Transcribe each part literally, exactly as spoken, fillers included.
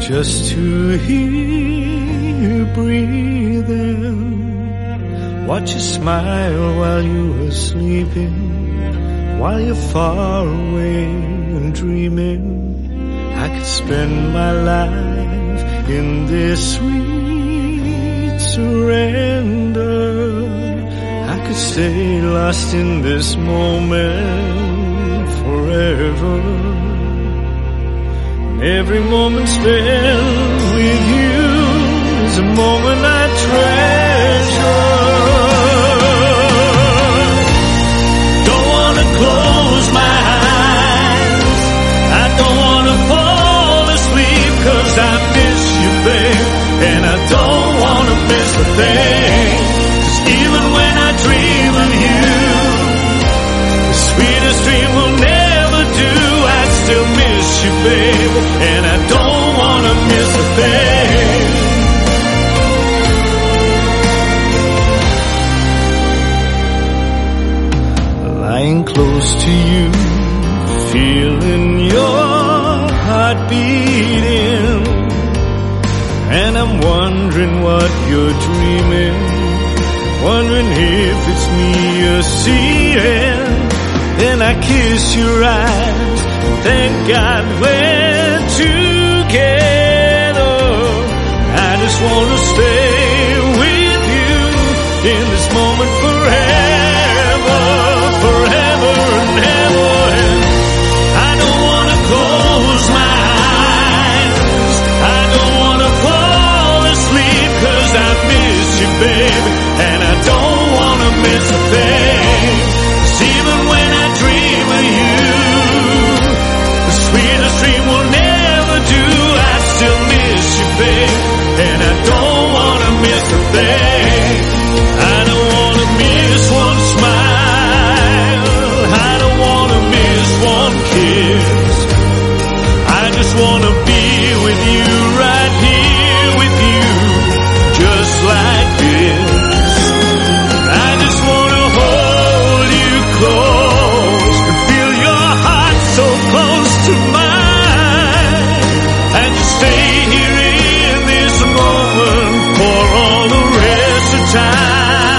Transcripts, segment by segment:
just to hear you breathing, watch you smile while you were sleeping, while you're far away and dreaming. I could spend my life in this sweet surrender. I could stay lost in this moment forever. Every moment spent with you is a moment I treasure. Don't wanna close my eyes, I don't wanna fall asleep, 'cause I miss you, babe, and I don't wanna miss a thing. 'Cause even when I dream of you, the sweetest dream will never do. I still miss you, babe, and I don't wanna miss a thing. Lying close to you, feeling your heart beating, and I'm wondering what you're dreaming, wondering if it's me you're seeing. Then I kiss your eyes, thank God we're together. I just wanna stay with you in this moment forever, forever and ever. And I don't wanna close my eyes, I don't wanna fall asleep, 'cause I miss you, baby, and I don't wanna miss a thing. 'Cause even when I dream of you, the sweetest dream will never do. I still miss you, babe, and I don't wanna miss a thing. I don't wanna miss one smile, I don't wanna miss one kiss. I just wanna be with you, right here with you, just like this. I just wanna hold you close and feel your heart so close to mine, and you stay here in this moment for all the rest of time.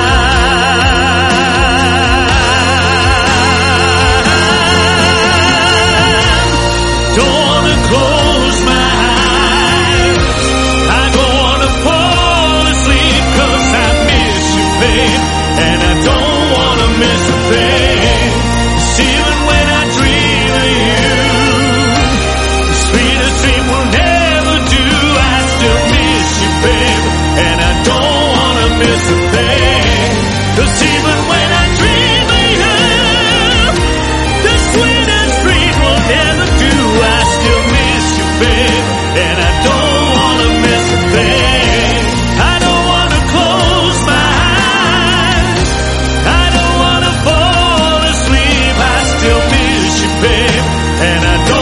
Don't wanna close my eyes, I don't wanna fall asleep, 'cause I miss you, babe, and I don't wanna miss a thing. 'Cause even when I dream of you, the sweetest dream will never do. I still miss you, babe, and I don't wanna miss a thing. 'Cause even when I dream of you, the sweetest dream will never do. I still miss you, babe, and I don't wanna miss a thing. I don't wanna close my eyes, I don't wanna fall asleep. I still miss you, babe, and I don't